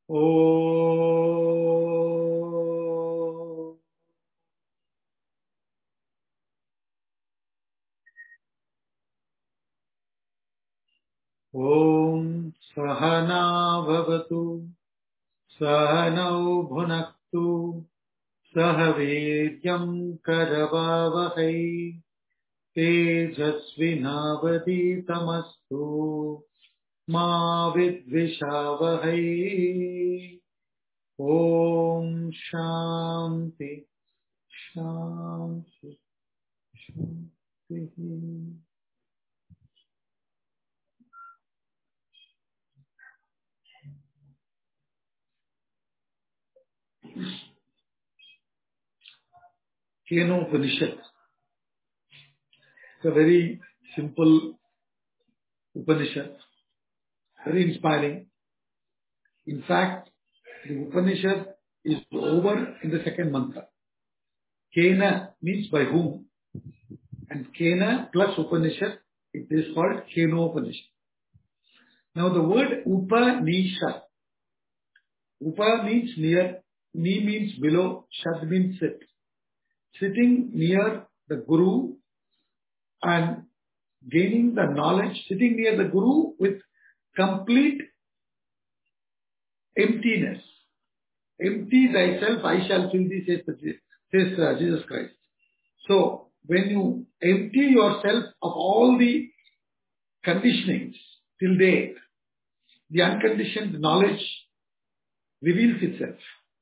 Om. Om Sahana Bhavatu Sahanau Bhunaktu Sahaviryam Karavavahai Tejasvinavaditamastu Ma Vidvishavahai. Om Shanti Shanti Shanti. Keno Upanishad. It's a very simple Upanishad, very inspiring. In fact, the Upanishad is over in the second mantra. Kena means by whom, and Kena plus Upanishad, it is called Keno Upanishad. Now the word Upanishad, Upa means near, Ni means below, Shad means sit. Sitting near the Guru and gaining the knowledge, sitting near the Guru with complete emptiness. Empty thyself, I shall fill thee, says Jesus Christ. So, when you empty yourself of all the conditionings till date, the unconditioned knowledge reveals itself.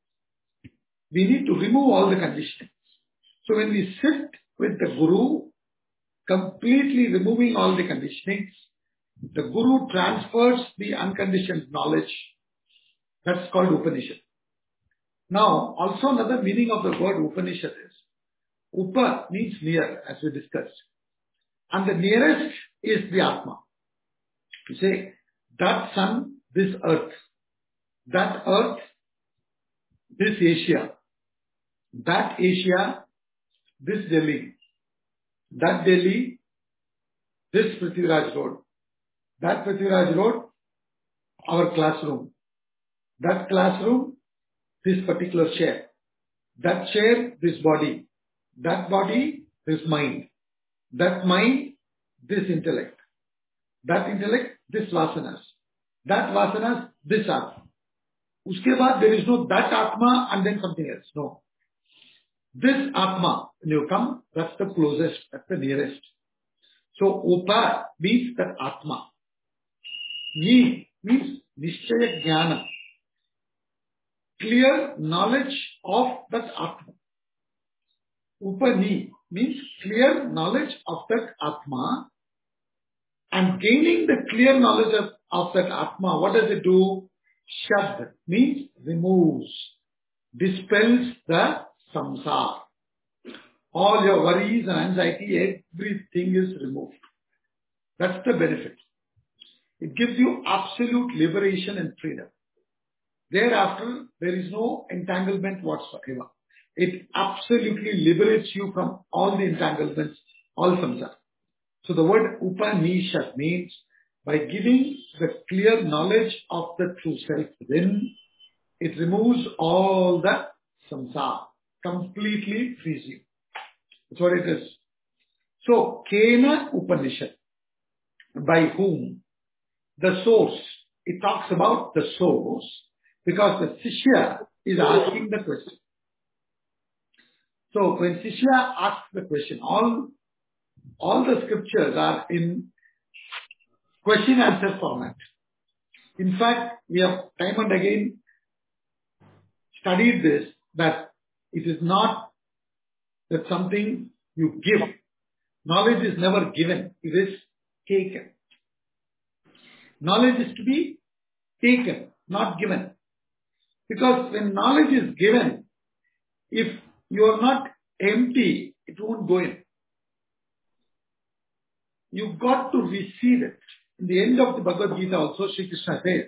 We need to remove all the conditionings. So, when we sit with the Guru, completely removing all the conditionings, the Guru transfers the unconditioned knowledge. That's called Upanishad. Now, also another meaning of the word Upanishad is, Upa means near, as we discussed. And the nearest is the Atma. You say, that sun, this earth. That earth, this Asia. That Asia, this Delhi. That Delhi, this Prithviraj Road. That Prithviraj Road, our classroom. That classroom, this particular chair. That chair, this body. That body, this mind. That mind, this intellect. That intellect, this vasanas. That vasanas, this Atma. Uske baad, there is no that Atma and then something else. No. This Atma, when you come, that's the closest, that's the nearest. So, Upa means that Atma. Ni means Nishchaya Jnana. Clear knowledge of that Atma. Upani means clear knowledge of that Atma, and gaining the clear knowledge of that Atma, what does it do? Shad means removes, dispels the samsara. All your worries and anxiety, everything is removed. That's the benefit. It gives you absolute liberation and freedom. Thereafter, there is no entanglement whatsoever. It absolutely liberates you from all the entanglements, all samsara. So the word Upanishad means by giving the clear knowledge of the true self within, it removes all the samsara, completely frees you. That's what it is. So, Kena Upanishad, by whom? The source. It talks about the source because the Shishya is asking the question. So, when Shishya asks the question, all the scriptures are in question-answer format. In fact, we have time and again studied this, that it is not that something you give. Knowledge is never given, it is taken. Knowledge is to be taken, not given. Because when knowledge is given, if you are not empty, it won't go in. You've got to receive it. In the end of the Bhagavad Gita also, Sri Krishna says,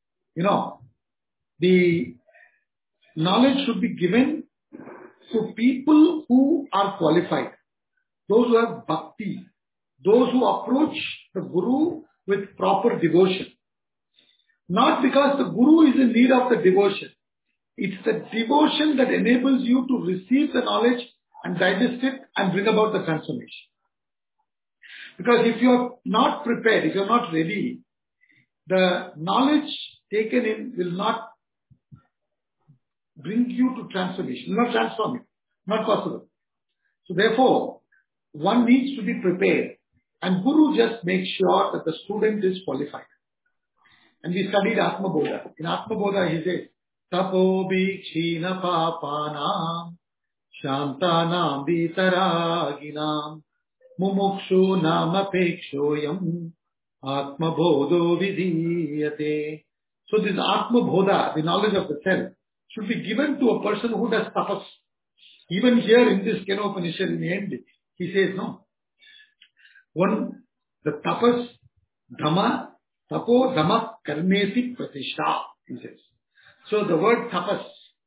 the knowledge should be given to people who are qualified. Those who have bhakti. Those who approach the Guru with proper devotion. Not because the Guru is in need of the devotion. It's the devotion that enables you to receive the knowledge and digest it and bring about the transformation. Because if you're not prepared, if you're not ready, the knowledge taken in will not bring you to transformation, will not transform you. Not possible. So therefore, one needs to be prepared. And Guru just makes sure that the student is qualified. And we studied Atma Bodha. In Atma Bodha he says, Tapo bhikshina papanam shantanam vitaraginam mumukshu namapekshoyam atma bodho vidhiyate. So this Atma Bodha, the knowledge of the self, should be given to a person who does tapas. Even here in this Kenopanishad in the end, he says, no. The tapas, dhamma, tapo dhamma karmesi pratishtha, he says. So the word tapas,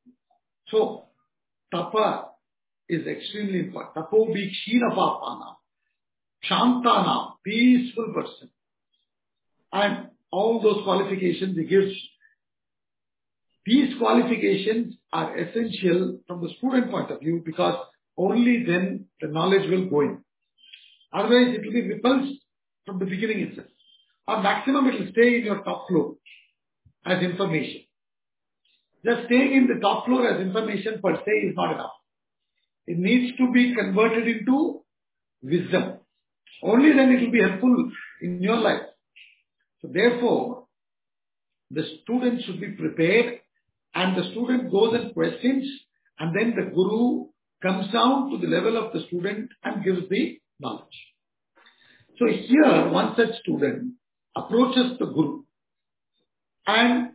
so tapa is extremely important. Tapo bhikshina papana, shantana, peaceful person. And all those qualifications he gives. These qualifications are essential from the student point of view because only then the knowledge will go in. Otherwise it will be repulsed from the beginning itself. Or maximum it will stay in your top floor as information. Just staying in the top floor as information per se is not enough. It needs to be converted into wisdom. Only then it will be helpful in your life. So therefore, the student should be prepared and the student goes and questions and then the Guru comes down to the level of the student and gives the knowledge. So here one such student approaches the Guru and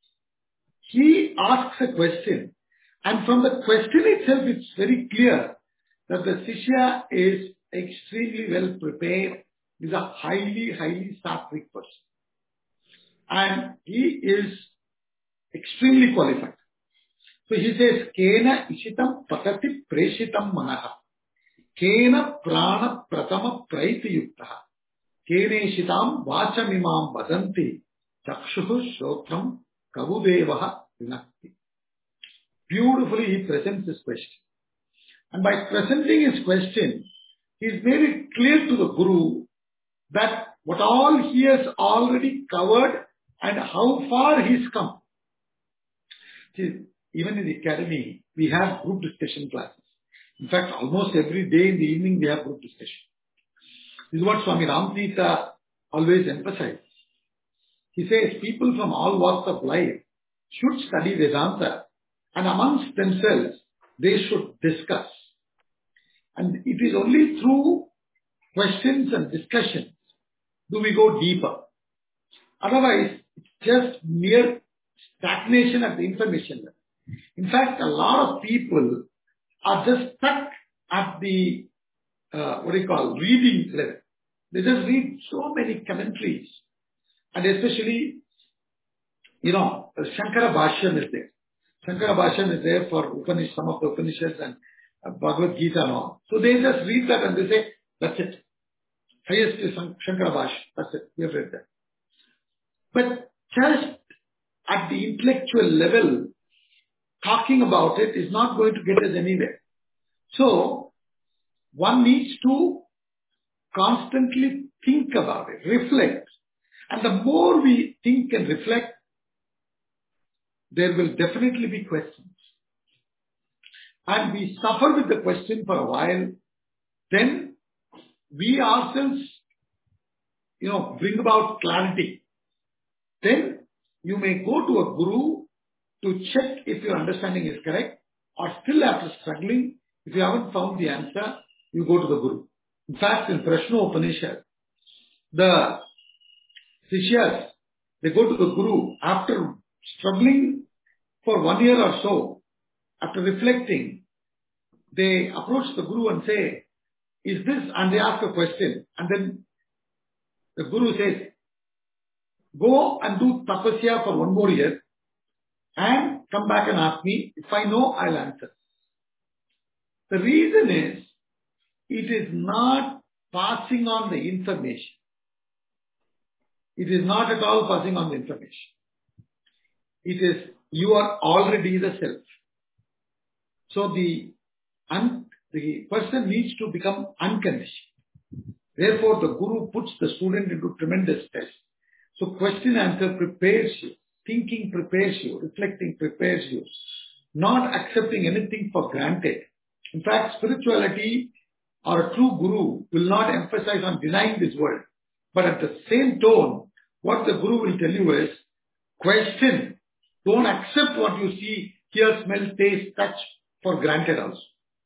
he asks a question, and from the question itself it's very clear that the Shishya is extremely well prepared. He is a highly sattvic person. And he is extremely qualified. So he says, Kena ishitam patati preshitam manaha. Kena prana pratama praiti yuktaha. Kene ishitam vachamimam vadanti. Chakshuhu shotram kavudevaha vinakti. Beautifully he presents his question. And by presenting his question, he has made it clear to the Guru that what all he has already covered and how far he's come. See, even in the academy, we have group discussion classes. In fact, almost every day in the evening we have group discussion. This is what Swami Ramtita always emphasizes. He says people from all walks of life should study Vedanta and amongst themselves they should discuss. And it is only through questions and discussions do we go deeper. Otherwise, it's just mere stagnation at the information level. In fact, a lot of people are just stuck at the, reading level. They just read so many commentaries. And especially, Shankara Bhashyam is there. Shankara Bhashyam is there for some of the Upanishads and Bhagavad Gita and all. So they just read that and they say, that's it. Highest is Shankara Bhashyam. That's it. We have read that. But just at the intellectual level, talking about it is not going to get us anywhere. So, one needs to constantly think about it, reflect. And the more we think and reflect, there will definitely be questions. And we suffer with the question for a while, then we ourselves, bring about clarity. Then you may go to a Guru to check if your understanding is correct, or still after struggling, if you haven't found the answer, you go to the Guru. In fact, in Prashna Upanishad, the Sishyas, they go to the Guru after struggling for 1 year or so. After reflecting, they approach the Guru and say, is this, and they ask a question, and then the Guru says, go and do tapasya for 1 more year, and come back and ask me. If I know, I'll answer. The reason is, it is not passing on the information. It is not at all passing on the information. it is you are already the self. So the person needs to become unconditioned. Therefore, the Guru puts the student into tremendous test. So question answer prepares you. Thinking prepares you. Reflecting prepares you. Not accepting anything for granted. In fact, spirituality or a true Guru will not emphasize on denying this world. But at the same tone, what the Guru will tell you is, question. Don't accept what you see, hear, smell, taste, touch for granted also.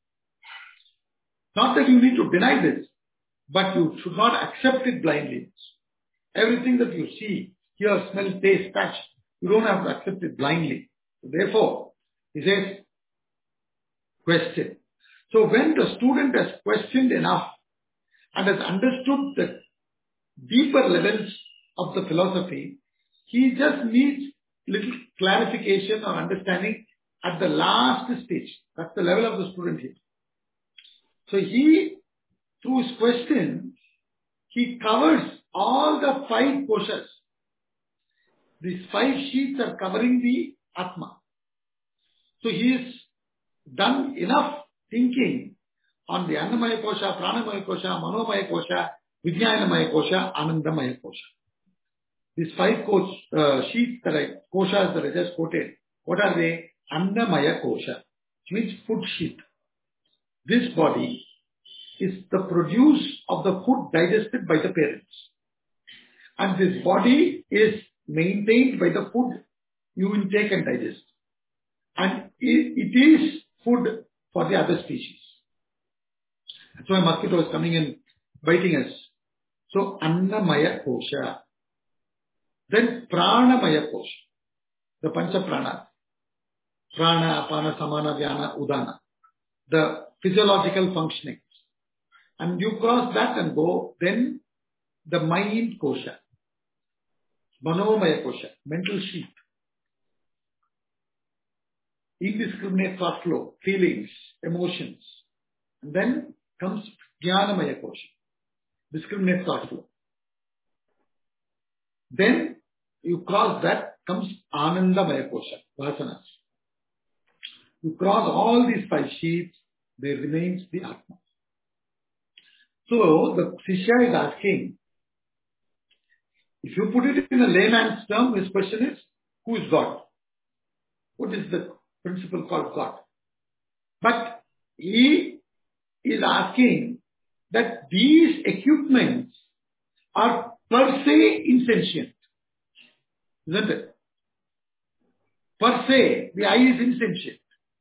Not that you need to deny this, but you should not accept it blindly. Everything that you see, hear, smell, taste, touch, you don't have to accept it blindly. Therefore, he says, question. So when the student has questioned enough and has understood the deeper levels of the philosophy, he just needs little clarification or understanding at the last stage. That's the level of the student here. So he, through his question, he covers all the 5 koshas. These 5 sheets are covering the Atma. So he has done enough thinking on the Annamaya Kosha, Pranamaya Kosha, Manomaya Kosha, Vijnanamaya Kosha, Anandamaya Kosha. These 5 sheets koshas that I just quoted, what are they? Annamaya Kosha, which means food sheet. This body is the produce of the food digested by the parents. And this body is maintained by the food you intake and digest. And it is food for the other species. That's why mosquito is coming and biting us. So, Annamaya Kosha. Then Pranamaya Kosha. The Pancha Prana. Prana, Apana, Samana, Vyana, Udana. The physiological functionings. And you cross that and go, then the mind Kosha. Manomaya Kosha. Mental sheet. Indiscriminate thought flow, feelings, emotions. And then comes Jnanamaya Kosha, discriminate thought flow. Then you cross that, comes Anandamaya Kosha, Vasanas. You cross all these 5 sheets, there remains the Atma. So the Shishya is asking, if you put it in a layman's term, his question is, who is God? What is the principle called God? But he is asking that these equipments are per se insentient. Isn't it? Per se, the eye is insentient.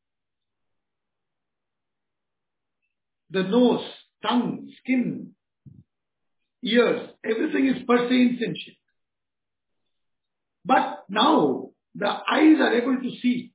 The nose, tongue, skin, ears, everything is per se insentient. But now, the eyes are able to see.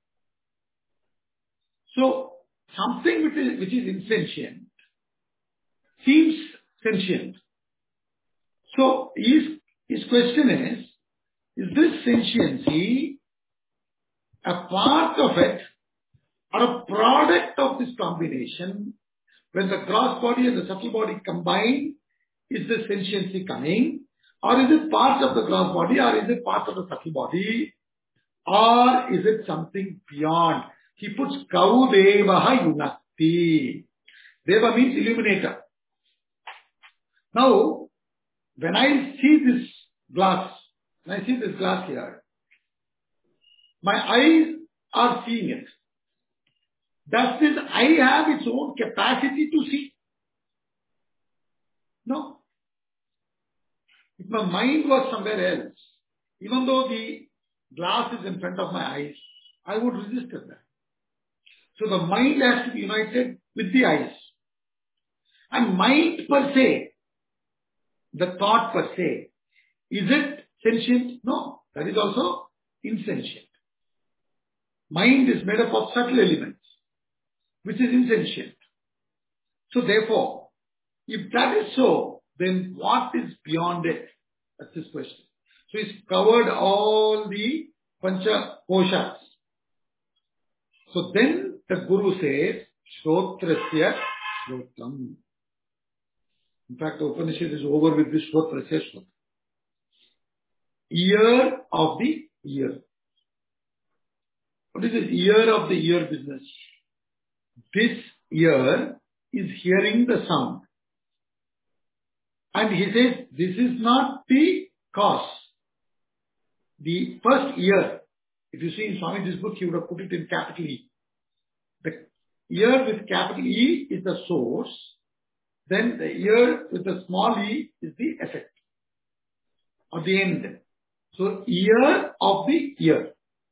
So, something which is insentient seems sentient. So, his question is this sentiency a part of it or a product of this combination? When the gross body and the subtle body combine, is the sentiency coming? Or is it part of the gross body, or is it part of the subtle body? Or is it something beyond? He puts Kau Devaha Yunakti. Deva means illuminator. Now, when I see this glass here, my eyes are seeing it. Does this eye have its own capacity to see? No. If my mind was somewhere else, even though the glass is in front of my eyes, I would resist that. So the mind has to be united with the eyes. And mind per se, the thought per se, is it sentient? No, that is also insentient. Mind is made up of subtle elements, which is insentient. So therefore, if that is so, then what is beyond it? That's his question. So he's covered all the Pancha Koshas. So then the Guru says, Shrotrasya Shrotram. In fact, the Upanishad is over with this Shrotrasya Shrotram. Ear of the ear. What is this ear of the ear business? This ear is hearing the sound. And he says, this is not the cause. The first ear, if you see in Swamiji's book, he would have put it in capital E. The ear with capital E is the source. Then the ear with the small e is the effect or the end. So ear of the ear.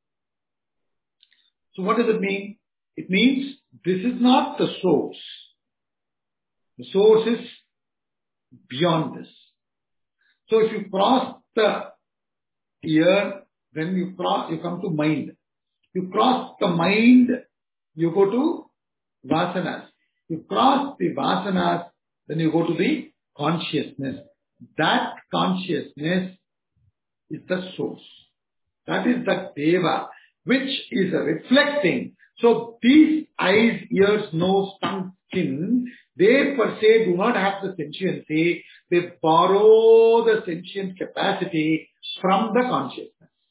So what does it mean? It means this is not the source. The source is beyond this. So if you cross the ear, then you come to mind. You cross the mind, you go to vasanas. You cross the vasanas, then you go to the consciousness. That consciousness is the source. That is the Deva, which is reflecting. So these eyes, ears, nose, tongue, skin, they per se do not have the sentiency. They borrow the sentient capacity from the consciousness.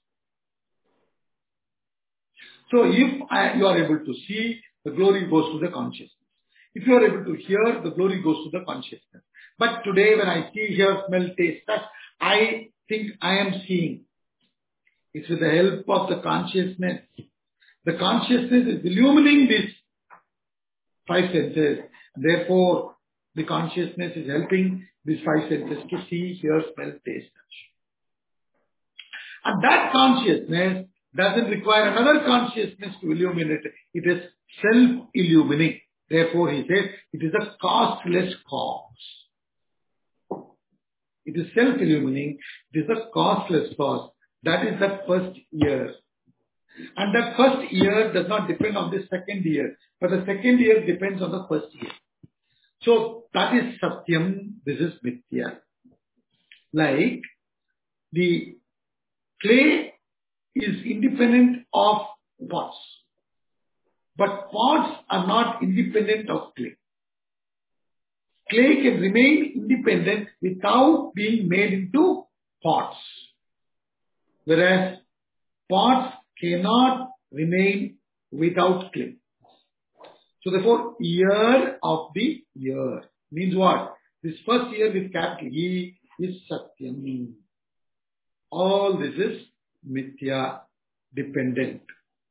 So if you are able to see, the glory goes to the consciousness. If you are able to hear, the glory goes to the consciousness. But today when I see, hear, smell, taste, touch, I think I am seeing. It's with the help of the consciousness. The consciousness is illumining these five senses. Therefore, the consciousness is helping these five senses to see, hear, smell, taste, touch. And that consciousness doesn't require another consciousness to illuminate it. It is self-illumining. Therefore, he says, it is a causeless cause. It is self-illumining. It is a causeless cause. That is the first ear. And that first ear does not depend on the second ear. But the second ear depends on the first ear. So, that is Satyam. This is Mithya. Like, the clay is independent of pots. But pots are not independent of clay. Clay can remain independent without being made into pots. Whereas pots cannot remain without clay. So therefore, ear of the ear means what? This first ear with capital E is Satyam. All this is Mithya, dependent.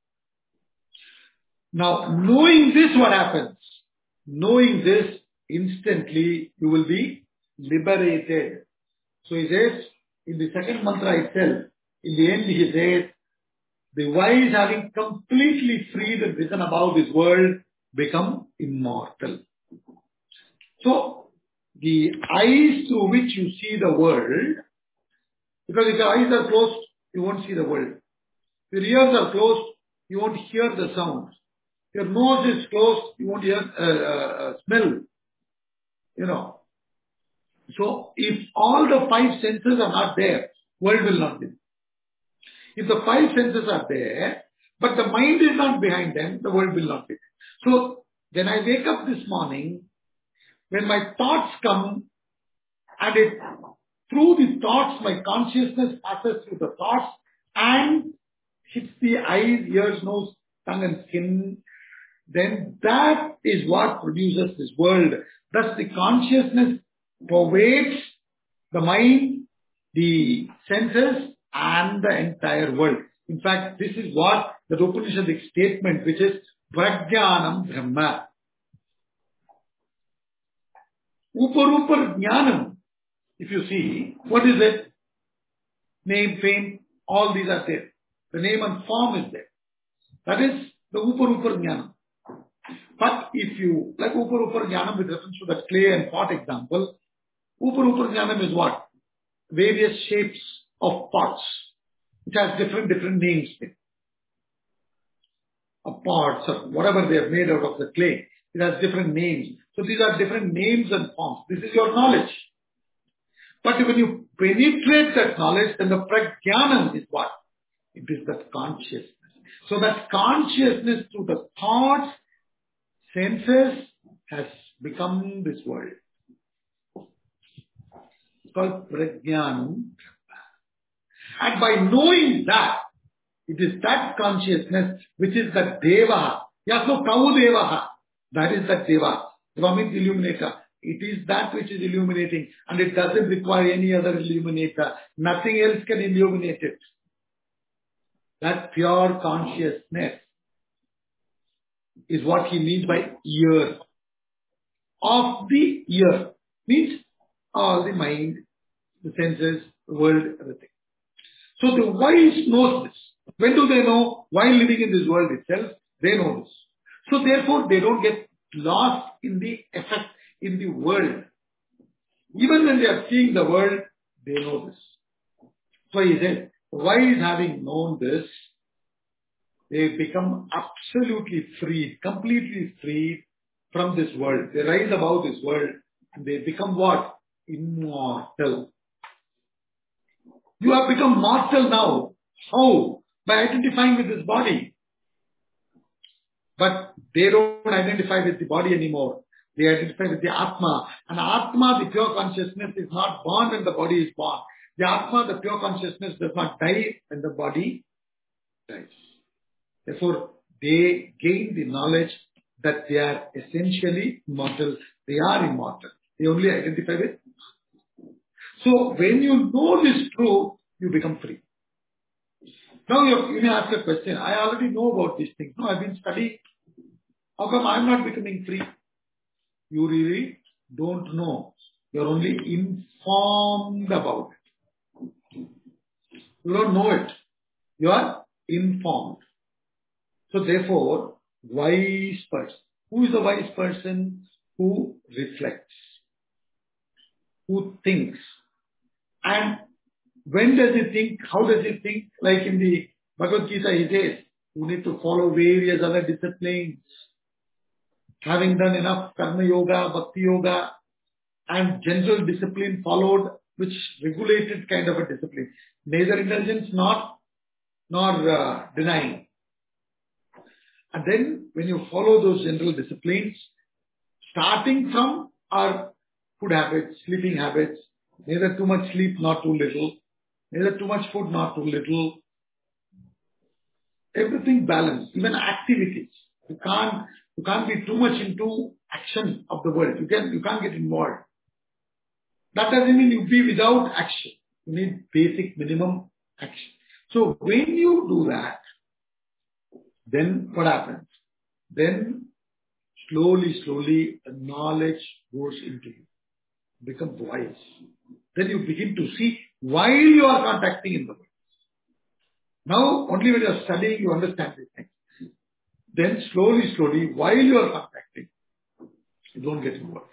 Now, knowing this, what happens? Knowing this, instantly you will be liberated. So he says, in the second mantra itself, in the end he says, the wise having completely freed and risen above this world become immortal. So, the eyes through which you see the world, because if your eyes are closed, you won't see the world. If your ears are closed, you won't hear the sounds. Your nose is closed, you won't hear smell. You know. So, if all the five senses are not there, world will not be. If the five senses are there, but the mind is not behind them, the world will not be. So, when I wake up this morning, when my thoughts come, and through the thoughts, my consciousness passes through the thoughts and hits the eyes, ears, nose, tongue and skin, then that is what produces this world. Thus the consciousness pervades the mind, the senses and the entire world. In fact, this is what the Upanishadic statement, which is Prajnanam Brahma. Uparupar Jnanam. If you see, what is it? Name, fame, all these are there. The name and form is there. That is the Uparupar Jnanam. But if you, like Uparupar Jnanam with reference to that clay and pot example, Uparupar Jnanam is what? Various shapes of pots, which has different names. Pots or whatever they have made out of the clay, it has different names. So these are different names and forms. This is your knowledge. But when you penetrate that knowledge, then the prajnanam is what? It is that consciousness. So that consciousness through the thoughts, senses has become this world. It's called prajnanam. And by knowing that, It is that consciousness which is the Deva. Yaso Kau Devaha. That is that Deva. Deva means illuminator. It is that which is illuminating, and it doesn't require any other illuminator. Nothing else can illuminate it. That pure consciousness is what he means by ear. Of the ear means all the mind, the senses, the world, everything. So the wise knows this. When do they know? While living in this world itself, they know this. So therefore, they don't get lost in the effect in the world. Even when they are seeing the world, they know this. So he says, wise having known this, they become absolutely freed, completely freed from this world. They rise above this world and they become what? Immortal. You have become mortal now. How? By identifying with this body. But they don't identify with the body anymore. They identify with the Atma. And Atma, the pure consciousness, is not born when the body is born. The Atma, the pure consciousness, does not die when the body dies. Therefore, they gain the knowledge that they are essentially immortal. They are immortal. They only identify with. So, when you know this truth, you become free. Now, you may ask a question. I already know about these things. No, I've been studying. How come I'm not becoming free? You really don't know. You're only informed about it. You don't know it. You are informed. So therefore, wise person. Who is a wise person? Who reflects, who thinks. And when does he think? How does he think? Like in the Bhagavad Gita, he says, you need to follow various other disciplines. Having done enough Karma Yoga, Bhakti Yoga, and general discipline followed, which regulated kind of a discipline. Neither indulgence nor denying. And then when you follow those general disciplines, starting from our food habits, sleeping habits, neither too much sleep, not too little, neither too much food, not too little, everything balanced, even activities. You can't be too much into action of the world. You can't get involved. That doesn't mean you be without action. You need basic minimum action. So when you do that, then what happens? Then slowly, the knowledge goes into you. Become wise. Then you begin to see while you are contacting in the world. Now, only when you are studying, you understand these things. Then slowly, while you are contacting, you don't get involved.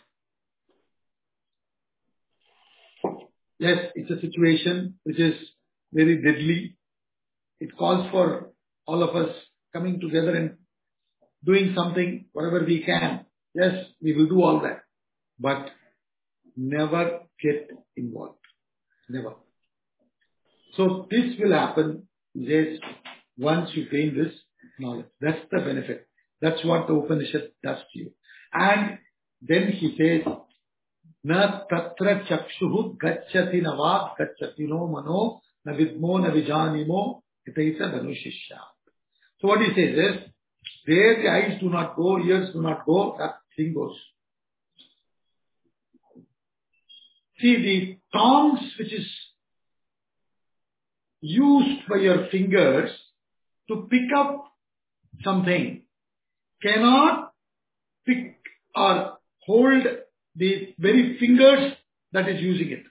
Yes, it's a situation which is very deadly. It calls for all of us coming together and doing something, whatever we can. Yes, we will do all that. But never get involved. Never. So this will happen, yes, once you gain this knowledge. That's the benefit. That's what the Upanishad does to you. And then he says, Na tatra chakshuhu gacchati navad gacchati no mano na vidmo na vijanimo itaita dhanushishya. So what he says is, where the eyes do not go, ears do not go, that thing goes. See, the tongs which is used by your fingers to pick up something cannot pick or hold the very fingers that is using it.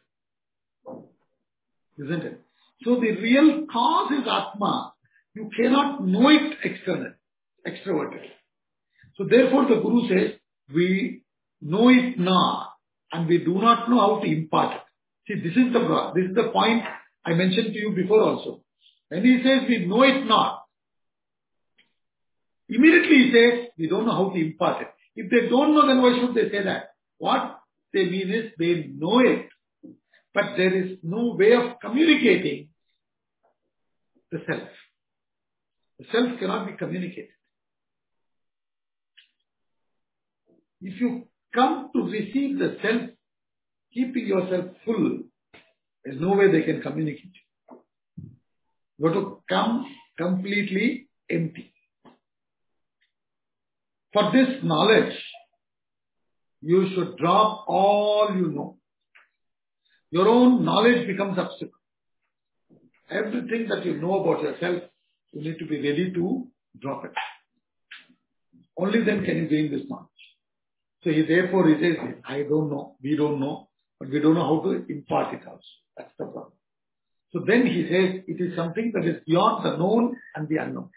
Isn't it? So the real cause is Atma. You cannot know it extroverted. So therefore the Guru says, we know it not and we do not know how to impart it. See, this is the point I mentioned to you before also. When he says we know it not, immediately he says we don't know how to impart it. If they don't know, then why should they say that? What they mean is they know it, but there is no way of communicating the self. The self cannot be communicated. If you come to receive the self, keeping yourself full, there's no way they can communicate. You have to come completely empty. For this knowledge, you should drop all you know. Your own knowledge becomes obstacle. Everything that you know about yourself, you need to be ready to drop it. Only then can you gain this knowledge. So therefore he says, I don't know, we don't know, but we don't know how to impart it also. That's the problem. So then he says, it is something that is beyond the known and the unknown.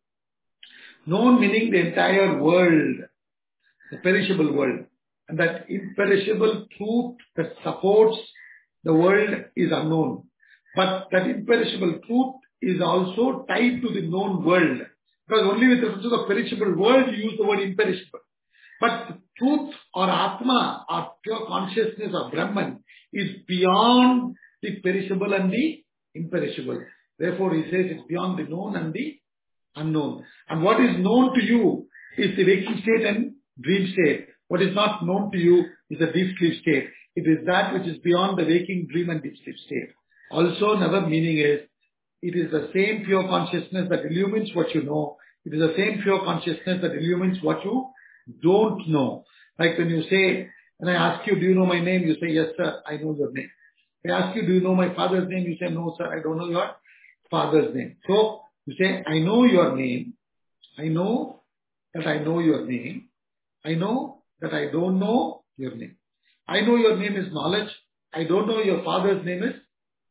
Known meaning the entire world, the perishable world. And that imperishable truth that supports the world is unknown. But that imperishable truth is also tied to the known world. Because only with reference to the perishable world you use the word imperishable. But truth or Atma or pure consciousness or Brahman is beyond the perishable and the imperishable. Therefore he says it's beyond the known and the unknown. And what is known to you is the waking state and dream state. What is not known to you is the deep sleep state. It is that which is beyond the waking, dream and deep sleep state. Also another meaning is, it is the same pure consciousness that illumines what you know. It is the same pure consciousness that illumines what you don't know. Like when you say, when I ask you, do you know my name? You say, yes sir, I know your name. If I ask you, do you know my father's name? You say, no sir, I don't know your father's name. So you say, I know your name. I know that I know your name. I know that I don't know your name. I know your name is knowledge. I don't know your father's name is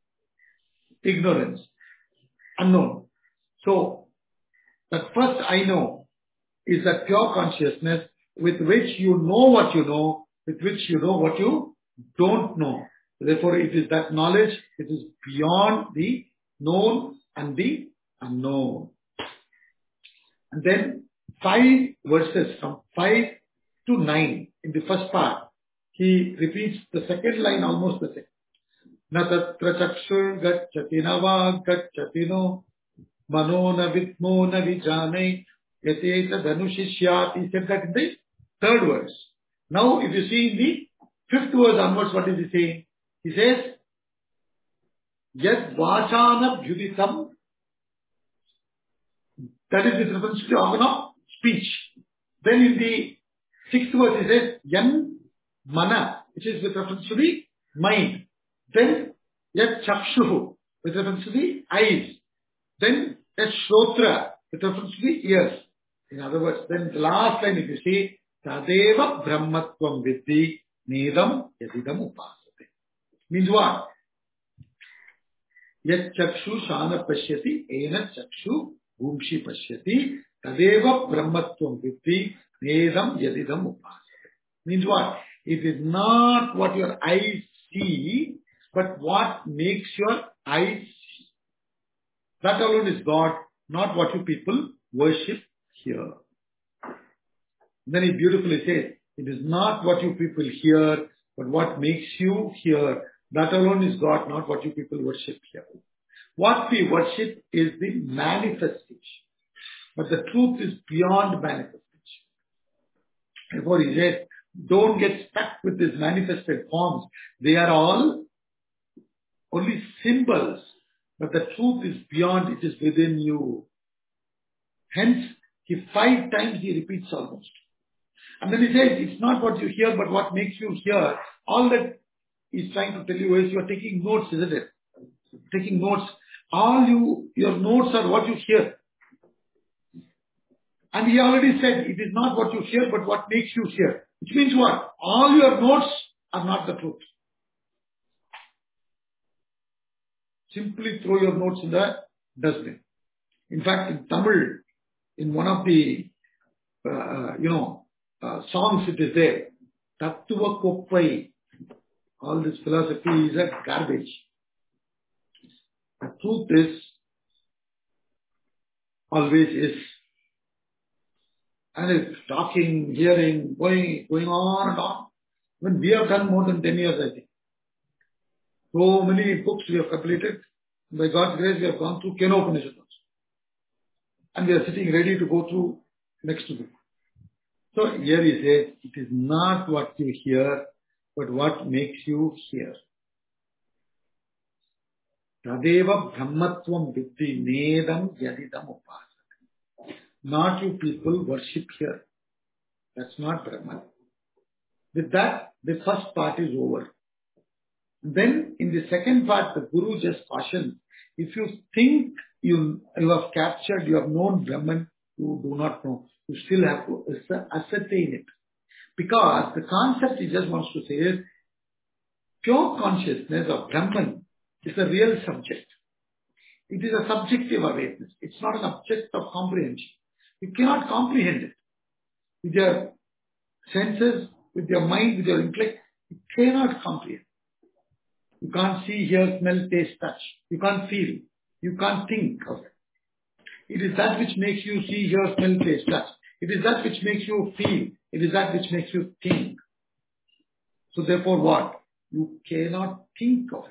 ignorance, unknown. So that first I know is that pure consciousness with which you know what you know, with which you know what you don't know. Therefore it is that knowledge, it is beyond the known and the unknown. And then 5 verses from 5 to 9 in the first part, he repeats the second line almost the same. Na tatra chakshur gacchati na vag gacchati no mano na vidmo na vijane yateta dhanushishyat. He said that in the third verse. Now if you see in the 5th verse onwards, what is he saying? He says, yad vachana bhyuditam. That is with reference to the organ of speech. Then in the 6th verse he says, yan mana, which is with reference to the mind. Then yat chakshuhu, with reference to the eyes. Then yat shrotra, with reference to the ears. In other words, then the last line if you see, tadeva brahmatvam viddhi nedam yadidam upasate. Means what? Yat chakshu shana pashyati ena chakshu bhumshi pashyati tadeva brahmatvam viddhi nedam yadidam upasate. Means what? It is not what your eyes see, but what makes your eyes see. That alone is God, not what you people worship here. Then he beautifully says, it is not what you people hear, but what makes you hear. That alone is God, not what you people worship here. What we worship is the manifestation. But the truth is beyond manifestation. Therefore he says, don't get stuck with these manifested forms. They are all only symbols. But the truth is beyond, it is within you. Hence, 5 times he repeats almost. And then he says, it's not what you hear, but what makes you hear. All that he's trying to tell you is you are taking notes, isn't it? Taking notes. Your notes are what you hear. And he already said, it is not what you hear, but what makes you hear. Which means what? All your notes are not the truth. Simply throw your notes in the dustbin. In fact, in Tamil, in one of the, songs it is there. Tattva Koppai. All this philosophy is a garbage. The truth is, always is. And it's talking, hearing, going on and on. When we have done more than 10 years, I think. So many books we have completed. By God's grace, we have gone through Kena Upanishad also. And we are sitting ready to go through next book. So here he says, it is not what you hear, but what makes you hear. Tadeva Brahmatvam Viddhi Nedam Yadidam Upasana. Not you people worship here. That's not Brahman. With that, the first part is over. Then in the second part, the Guru just cautions, if you think you have captured, you have known Brahman, you do not know. You still have to ascertain it. Because the concept he just wants to say is, pure consciousness of Brahman is a real subject. It is a subjective awareness. It's not an object of comprehension. You cannot comprehend it. With your senses, with your mind, with your intellect, you cannot comprehend. You can't see, hear, smell, taste, touch. You can't feel. You can't think of it. It is that which makes you see, hear, smell, taste, touch. It is that which makes you feel. It is that which makes you think. So therefore what? You cannot think of it.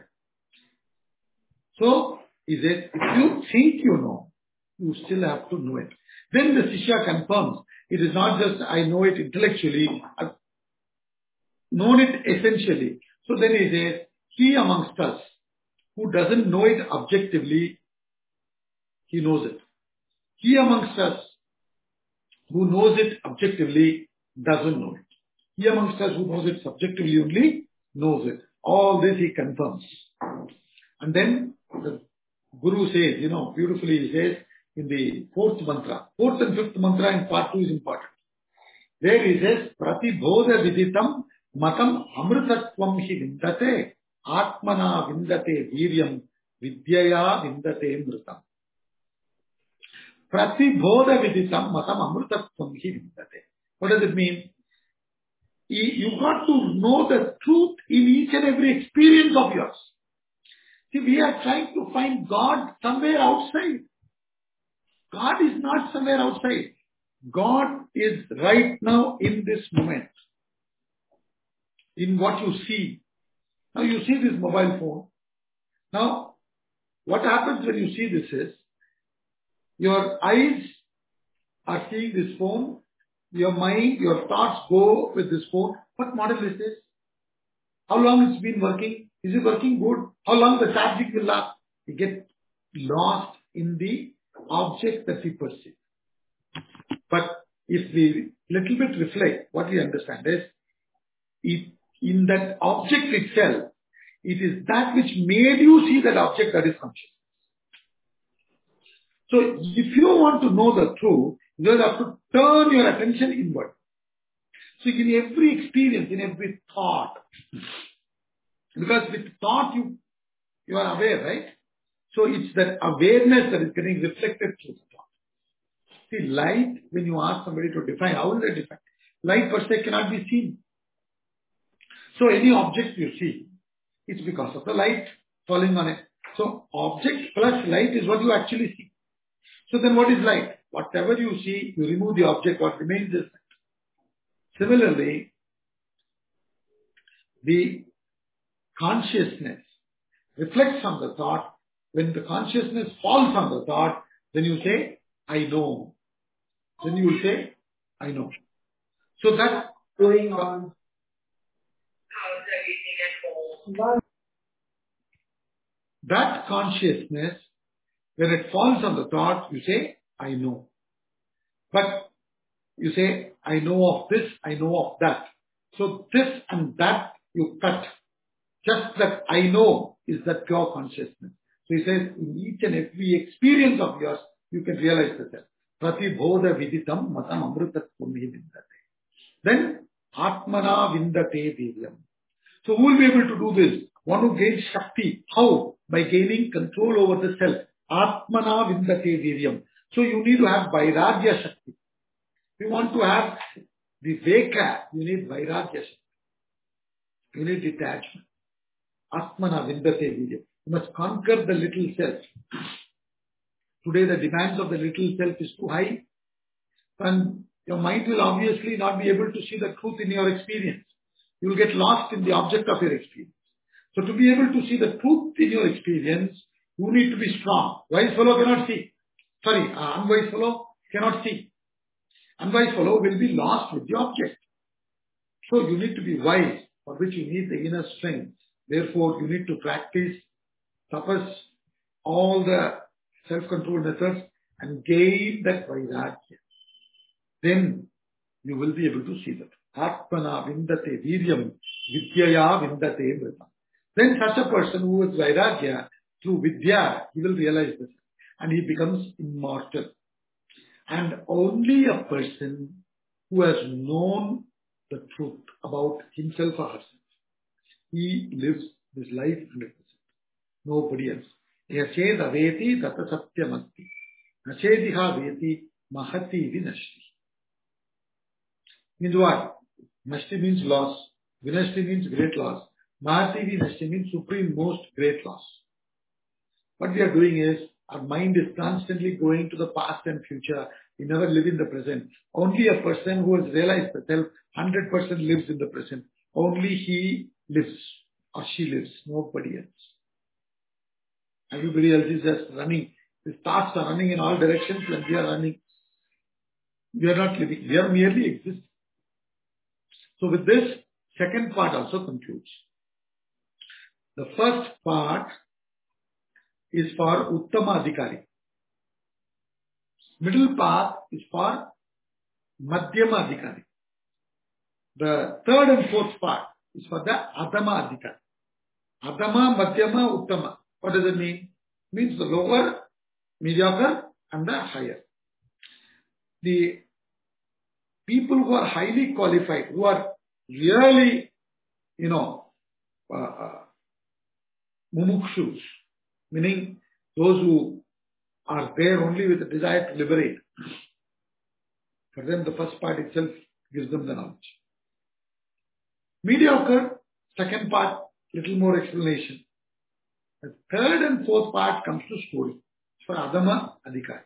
So, is it, if you think you know, you still have to know it. Then the Shishya confirms, it is not just I know it intellectually, I've known it essentially. So then he says, he amongst us who doesn't know it objectively, he knows it. He amongst us who knows it objectively doesn't know it. He amongst us who knows it subjectively only knows it. All this he confirms. And then the Guru says, beautifully he says in the fourth mantra, fourth and fifth mantra in part 2 is important. There he says, Pratibodha viditam matam amritatvam hi vindate atmana vindate viryam vidyaya vindate mritam. Pratibodha viditam matam amritatvam hi vindate. What does it mean? You got to know the truth in each and every experience of yours. See, we are trying to find God somewhere outside. God is not somewhere outside. God is right now in this moment. In what you see. Now you see this mobile phone. Now, what happens when you see this is, your eyes are seeing this phone, your mind, your thoughts go with this phone. What model is this? How long it's been working? Is it working good? How long the charging will last? We get lost in the object that we perceive. But if we little bit reflect, what we understand is, in that object itself, it is that which made you see that object that is conscious. So if you want to know the truth, you have to turn your attention inward. So in every experience, in every thought, because with thought you are aware, right? So it's that awareness that is getting reflected through the thought. See, light, when you ask somebody to define, how will they define? Light per se cannot be seen. So any object you see, it's because of the light falling on it. So object plus light is what you actually see. So then what is light? Whatever you see, you remove the object, what remains is light. Similarly, the consciousness reflects on the thought. When the consciousness falls on the thought, then you say, I know. Then you will say, I know. So that's going on. That consciousness, when it falls on the thought, you say, I know. But you say, I know of this, I know of that. So this and that you cut. Just that I know is that pure consciousness. So he says, in each and every experience of yours, you can realize that. Pratibodha viditam matam amritatvam hi vindate. Then, atmana vindate viryam. So who will be able to do this? One who gains Shakti. How? By gaining control over the self. Atmana vindate viryam. So you need to have Vairagya Shakti. If you want to have the Viveka, you need Vairagya Shakti. You need detachment. Atmana vindate viryam. You must conquer the little self. Today the demands of the little self is too high. And your mind will obviously not be able to see the truth in your experience. You will get lost in the object of your experience. So to be able to see the truth in your experience, you need to be strong. Wise fellow cannot see. Unwise fellow cannot see. Unwise fellow will be lost with the object. So you need to be wise, for which you need the inner strength. Therefore, you need to practice tapas, all the self-control methods and gain that vairagya. Then you will be able to see that. Atmana vindate viryam vidyaya vindate mritam. Then such a person who is vairagya, through vidya, he will realize this. And he becomes immortal. And only a person who has known the truth about himself or herself, he lives this life 100%. Nobody else. Yached aveti tata satyamasti. Nachediha veti mahati vinashti. Means what? Nashti means loss. Vinashti means great loss. Mahati vinashti means supreme most great loss. What we are doing is, our mind is constantly going to the past and future. We never live in the present. Only a person who has realized the self 100% lives in the present. Only he lives or she lives. Nobody else. Everybody else is just running. His thoughts are running in all directions and we are running. We are not living. We are merely existing. So with this, second part also concludes. The first part is for Uttama Adhikari. Middle part is for Madhyama Adhikari. The third and fourth part is for the Adhama Adhikari. Adhama, Madhyama, Uttama. What does it mean? It means the lower, mediocre and the higher. The people who are highly qualified, who are really, mumukshus, meaning those who are there only with the desire to liberate. For them, the first part itself gives them the knowledge. Mediocre, second part, little more explanation. The third and fourth part comes to story. It's for Adhama Adhikari.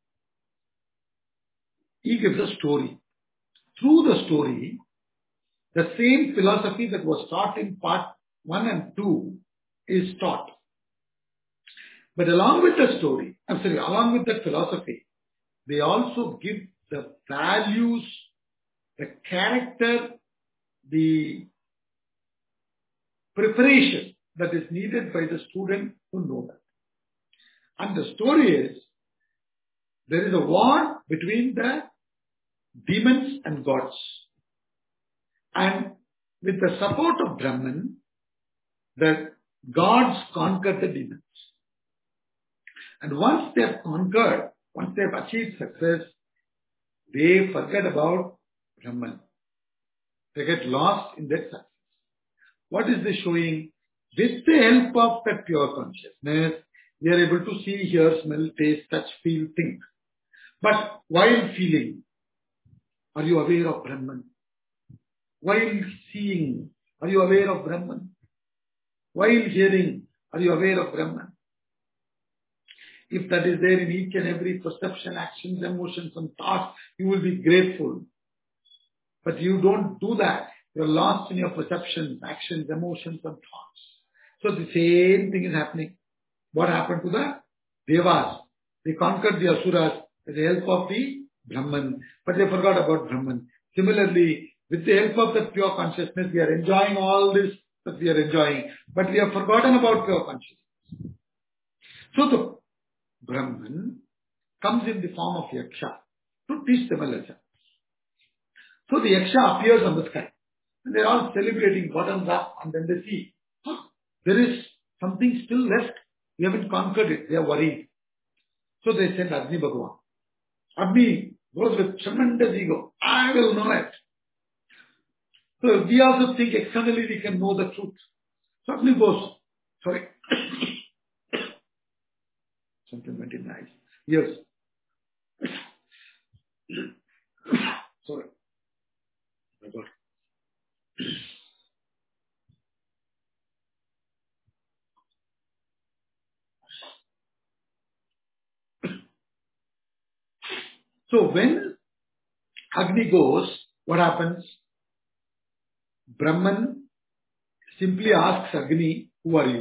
He gives a story. Through the story, the same philosophy that was taught in part 1 and 2 is taught. But along with the story, along with the philosophy, they also give the values, the character, the preparation that is needed by the student to know that. And the story is, there is a war between the demons and gods. And with the support of Brahman, the gods conquer the demons. And once they have conquered, once they have achieved success, they forget about Brahman. They get lost in that success. What is this showing? With the help of that pure consciousness, we are able to see, hear, smell, taste, touch, feel, think. But while feeling, are you aware of Brahman? While seeing, are you aware of Brahman? While hearing, are you aware of Brahman? If that is there in each and every perception, actions, emotions and thoughts, you will be grateful. But you don't do that. You are lost in your perceptions, actions, emotions and thoughts. So the same thing is happening. What happened to the Devas? They conquered the Asuras with the help of the Brahman, but they forgot about Brahman. Similarly, with the help of the pure consciousness, we are enjoying all this that we are enjoying, but we have forgotten about pure consciousness. So the Brahman comes in the form of Yaksha to teach them a lesson. So the Yaksha appears on the sky and they are all celebrating bottoms up, and then they see, there is something still left. We haven't conquered it. They are worried. So they send Agni Bhagavan. Agni goes with tremendous ego. I will know it. So we also think externally we can know the truth. So Agni goes, sorry. Something went in the eyes. Yes. Sorry. My God. So when Agni goes, what happens? Brahman simply asks Agni, who are you?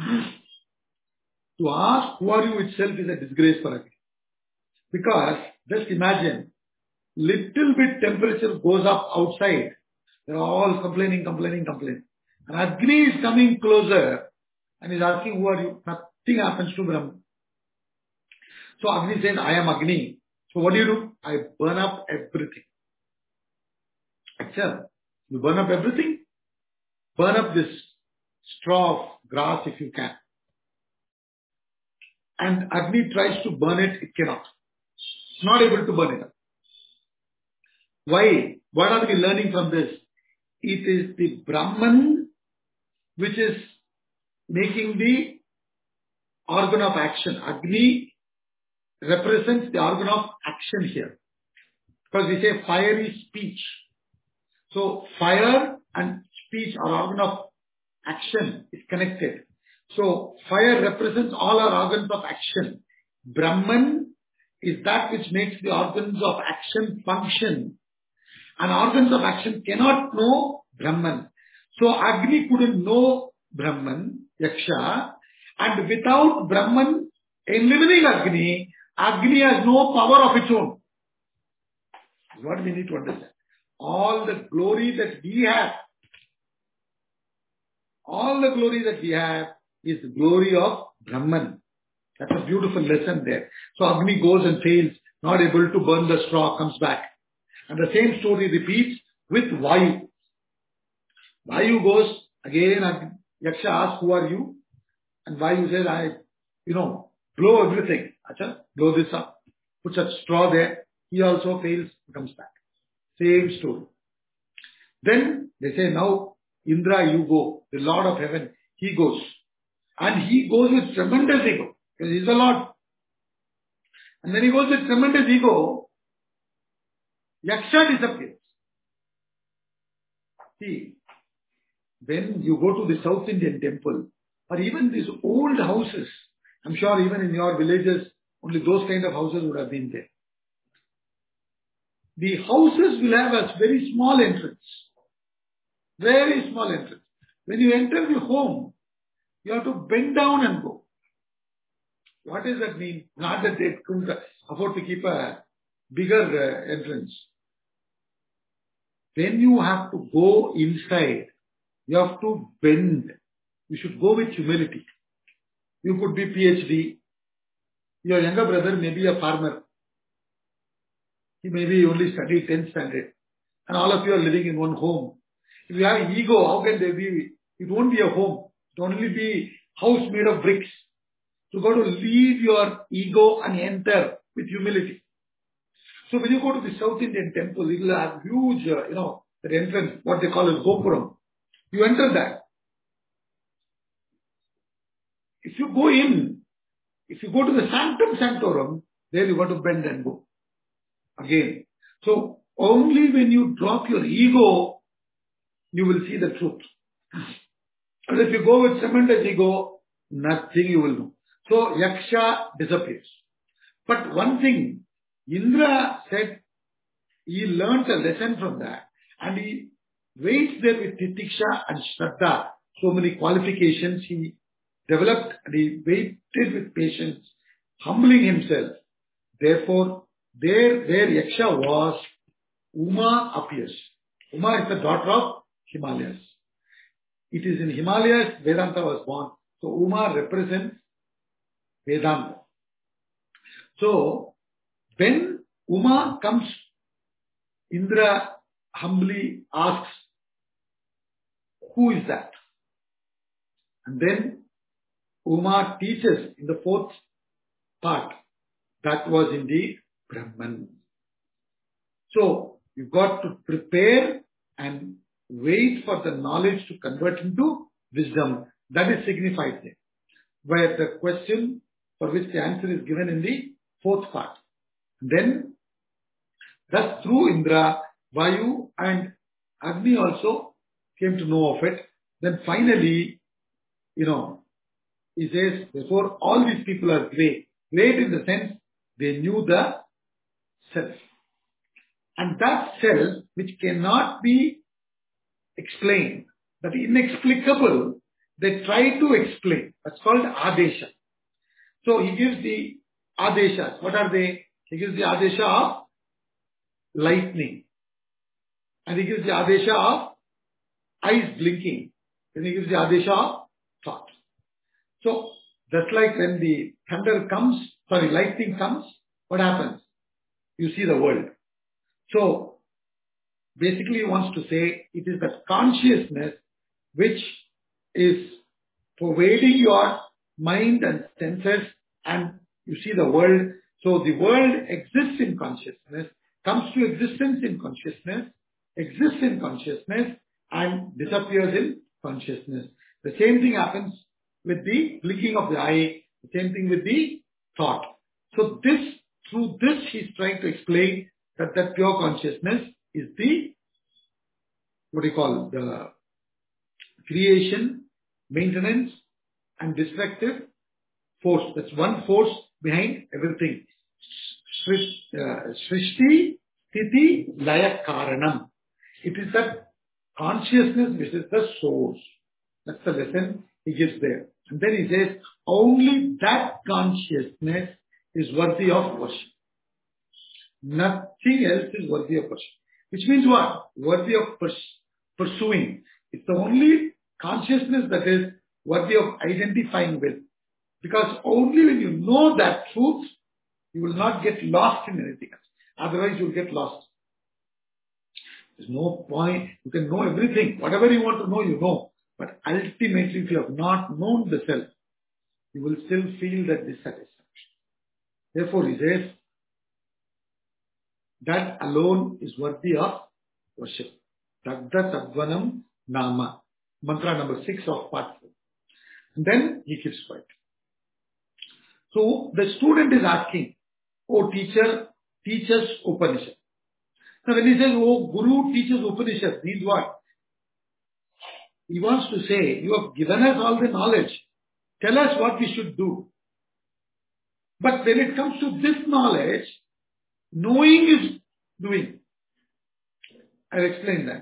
To ask who are you itself is a disgrace for Agni. Because just imagine, little bit temperature goes up outside. They are all complaining. And Agni is coming closer and is asking, who are you? thing happens to Brahman. So Agni says, I am Agni. So what do? I burn up everything. Achha, you burn up everything? Burn up this straw of grass if you can. And Agni tries to burn it, it cannot. It's not able to burn it up. Why? What are we learning from this? It is the Brahman which is making the organ of action. Agni represents the organ of action here. Because we say fire is speech. So fire and speech or organ of action is connected. So fire represents all our organs of action. Brahman is that which makes the organs of action function. And organs of action cannot know Brahman. So Agni couldn't know Brahman, Yaksha, and without Brahman eliminating Agni, Agni has no power of its own. That's what we need to understand. All the glory that we have, is the glory of Brahman. That's a beautiful lesson there. So Agni goes and fails, not able to burn the straw, comes back. And the same story repeats with Vayu. Vayu goes, again Yaksha asks, who are you? And Vayu says, I blow everything. Acha, blow this up. Puts a straw there. He also fails, comes back. Same story. Then they say, now Indra, you go. The Lord of Heaven, he goes. And he goes with tremendous ego. Because he's the Lord. And when he goes with tremendous ego, Yaksha disappears. See, when you go to the South Indian temple, or even these old houses, I'm sure even in your villages, only those kind of houses would have been there. The houses will have a very small entrance. Very small entrance. When you enter the home, you have to bend down and go. What does that mean? Not that they couldn't afford to keep a bigger entrance. When you have to go inside, you have to bend. You should go with humility. You could be PhD. Your younger brother may be a farmer. He maybe only studied 10th standard. And all of you are living in one home. If you have ego, how can there be? It won't be a home. It will only be house made of bricks. You got to leave your ego and enter with humility. So when you go to the South Indian temple, it will have huge, the entrance, what they call as Gopuram. You enter that. If you go in, if you go to the Sanctum Sanctorum, there you got to bend and go. Again. So only when you drop your ego, you will see the truth. And if you go with tremendous ego, nothing you will know. So Yaksha disappears. But one thing, Indra said, he learnt a lesson from that. And he waits there with Titiksha and Shraddha. So many qualifications he developed and he waited with patience, humbling himself. Therefore, there where Yaksha was, Uma appears. Uma is the daughter of Himalayas. It is in Himalayas Vedanta was born. So Uma represents Vedanta. So when Uma comes, Indra humbly asks, who is that? And then Uma teaches in the fourth part, that was indeed Brahman. So you've got to prepare and wait for the knowledge to convert into wisdom. That is signified there. Where the question for which the answer is given in the fourth part. Then, thus through Indra, Vayu and Agni also came to know of it. Then finally, he says, therefore all these people are great. Great in the sense they knew the self. And that self which cannot be explained, that inexplicable, they try to explain. That's called Adesha. So he gives the Adeshas. What are they? He gives the Adesha of lightning. And he gives the Adesha of eyes blinking. Then he gives the Adesha of thought. So Just like when the lightning comes, what happens? You see the world. So, basically he wants to say it is that consciousness which is pervading your mind and senses, and you see the world. So the world exists in consciousness, comes to existence in consciousness, exists in consciousness, and disappears in consciousness. The same thing happens with the blinking of the eye, the same thing with the thought. So through this he's trying to explain that pure consciousness is the, the creation, maintenance, and destructive force. That's one force behind everything. Srishti, Sthiti, Laya Karanam. It is that consciousness which is the source. That's the lesson he gives there. And then he says, only that consciousness is worthy of worship. Nothing else is worthy of worship. Which means what? Worthy of pursuing. It's the only consciousness that is worthy of identifying with. Because only when you know that truth, you will not get lost in anything else. Otherwise, you'll get lost. There's no point. You can know everything. Whatever you want to know, you know. But ultimately, if you have not known the self, you will still feel that dissatisfaction. Therefore, he says, that alone is worthy of worship. Tadda Tadvanam Nama. Mantra number 6 of part 4. And then he keeps quiet. So the student is asking, oh teacher, teach us Upanishad. Now when he says, oh Guru teaches Upanishad, means what? He wants to say, you have given us all the knowledge. Tell us what we should do. But when it comes to this knowledge, knowing is doing. I'll explain that.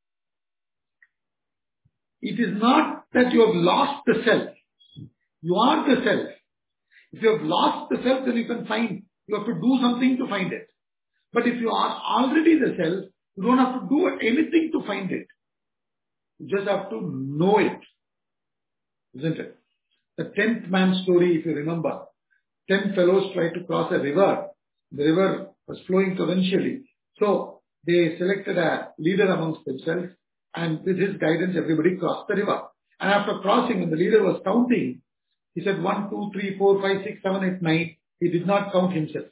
It is not that you have lost the self. You are the self. If you have lost the self, then you can find. You have to do something to find it. But if you are already the self, you don't have to do anything to find it. You just have to know it. Isn't it? The 10th man story, if you remember. 10 fellows tried to cross a river. The river was flowing torrentially. So they selected a leader amongst themselves, and with his guidance, everybody crossed the river. And after crossing, when the leader was counting, he said 1, 2, 3, 4, 5, 6, 7, 8, 9. He did not count himself.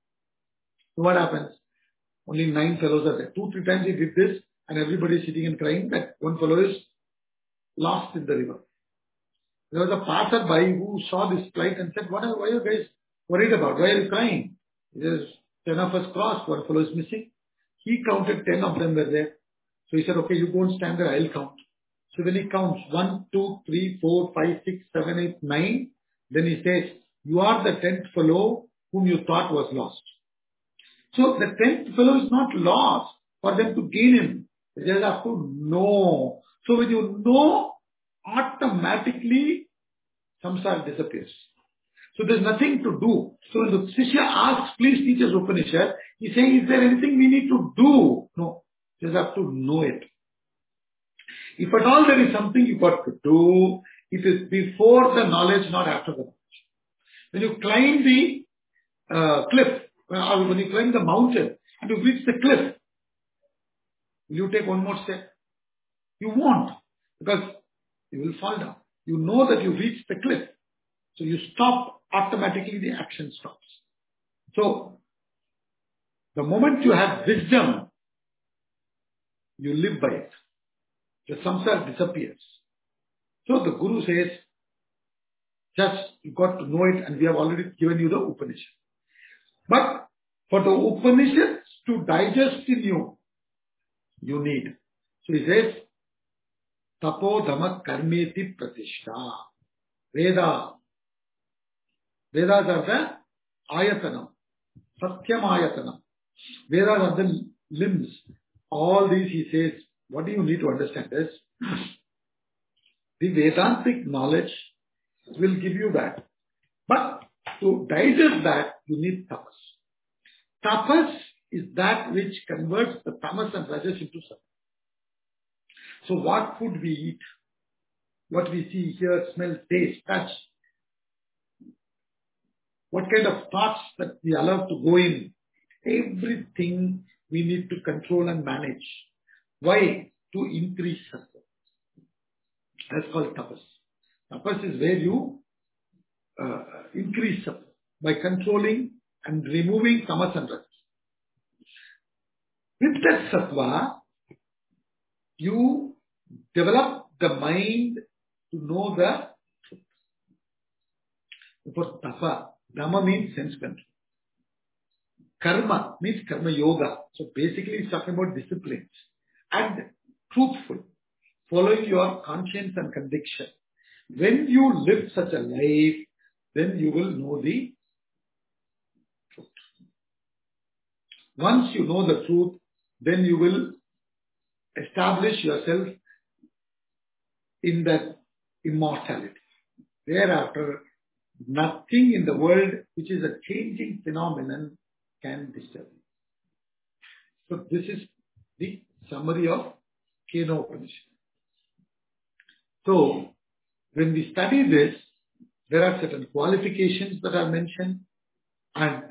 So what happens? Only 9 fellows are there. 2, 3 times he did this, and everybody is sitting and crying that one fellow is lost in the river. There was a passerby who saw this plight and said, why are you guys worried about? Why are you crying? He says, 10 of us crossed, one fellow is missing. He counted 10 of them were there. So he said, okay, you go and stand there, I'll count. So when he counts 1, 2, 3, 4, 5, 6, 7, 8, 9, then he says, you are the 10th fellow whom you thought was lost. So the 10th fellow is not lost for them to gain him. They just have to know. So when you know, automatically samsara disappears. So there's nothing to do. So when the Shishya asks, please teach us Upanishad, he's saying, is there anything we need to do? No. Just have to know it. If at all there is something you got to do, it is before the knowledge, not after the knowledge. When you climb the cliff, or when you climb the mountain and you reach the cliff, will you take one more step? You won't, because you will fall down. You know that you reached the cliff. So you stop, automatically the action stops. So, the moment you have wisdom, you live by it. The samsara disappears. So the Guru says, just you got to know it, and we have already given you the Upanishad. But for the Upanishads to digest in you, you need. So he says, Tapo Dhamma Karmeti Pratishta. Vedas are the ayatanam. Satyam ayatanam. Vedas are the limbs. All these, he says, what do you need to understand is, the Vedantic knowledge will give you that. But to digest that, you need tapas. Tapas is that which converts the tamas and rajas into sattva. So what food we eat, what we see, hear, smell, taste, touch, what kind of thoughts that we allow to go in. Everything we need to control and manage. Why? To increase sattva. That's called tapas. Tapas is where you increase sattva by controlling and removing tamas and rajas. With that sattva, you develop the mind to know the truth. For tapa, dhamma means sense control. Karma means karma yoga. So basically it's talking about disciplines. And truthful, following your conscience and conviction. When you live such a life, then you will know the truth. Once you know the truth, then you will establish yourself in that immortality. Thereafter, nothing in the world which is a changing phenomenon can disturb you. So this is the summary of Kena Upanishad. So, when we study this, there are certain qualifications that are mentioned, and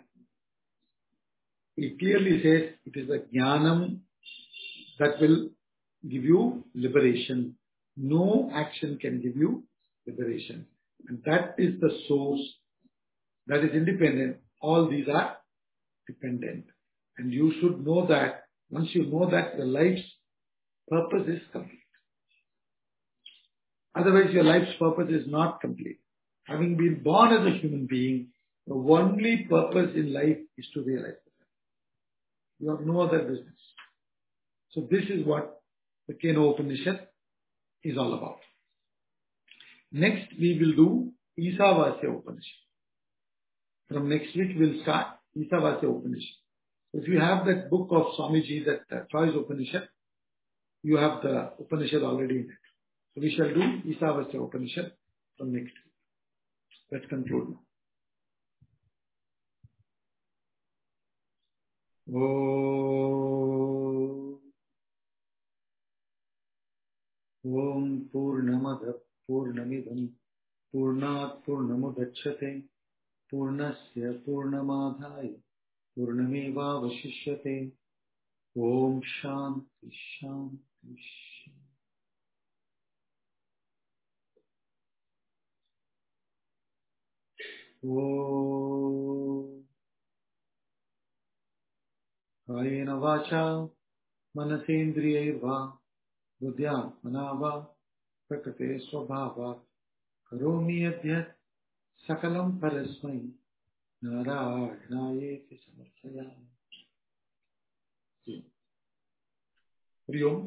it clearly says it is a jnanam that will give you liberation. No action can give you liberation. And that is the source that is independent. All these are dependent. And you should know that. Once you know that, your life's purpose is complete. Otherwise, your life's purpose is not complete. Having been born as a human being, the only purpose in life is to realize that. You have no other business. So this is what the Kena Upanishad is all about. Next, we will do Isavasya Upanishad. From next week, we'll start Isavasya Upanishad. If you have that book of Swamiji, that Choice Upanishad, you have the Upanishad already in it. So we shall do Isavasya Upanishad from next week. Let's conclude now. Om Purnamada Purnamidam Purnat Purnamudachyate Purnasya Purnamadhaya Purnameva Vashishyate. Om Shanti Shanti Shanti. Om Kayena Vacha Manasendriyaiva Buddhya Manava Prakate Swabhava Karomi Adhyat Sakalam Parasmai Narayanaye Samarthaya. Hari Om.